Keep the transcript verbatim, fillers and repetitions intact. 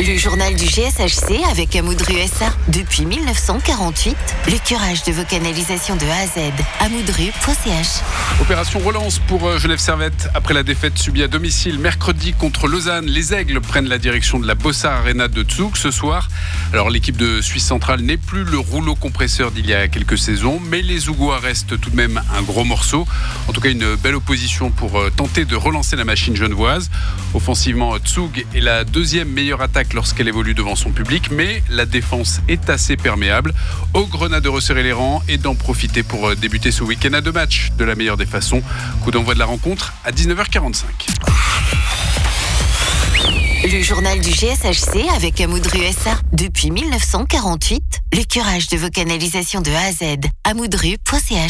Le journal du G S H C avec Amoudru S A. Depuis mille neuf cent quarante-huit, le curage de vos canalisations de A à Z. amoudru point c h. Opération relance pour Genève Servette. Après la défaite subie à domicile mercredi contre Lausanne, les Aigles prennent la direction de la Bossard Arena de Zug ce soir. Alors l'équipe de Suisse centrale n'est plus le rouleau compresseur d'il y a quelques saisons, mais les Zougois restent tout de même un gros morceau. En tout cas, une belle opposition pour tenter de relancer la machine genevoise. Offensivement, Zug est la deuxième meilleure attaque lorsqu'elle évolue devant son public, mais la défense est assez perméable. Au Grenat de resserrer les rangs et d'en profiter pour débuter ce week-end à deux matchs de la meilleure des façons. Coup d'envoi de la rencontre à dix-neuf heures quarante-cinq. Le journal du G S H C avec Amoudru S A. Depuis mille neuf cent quarante-huit, le curage de vos canalisations de A à Z. amoudru point c h.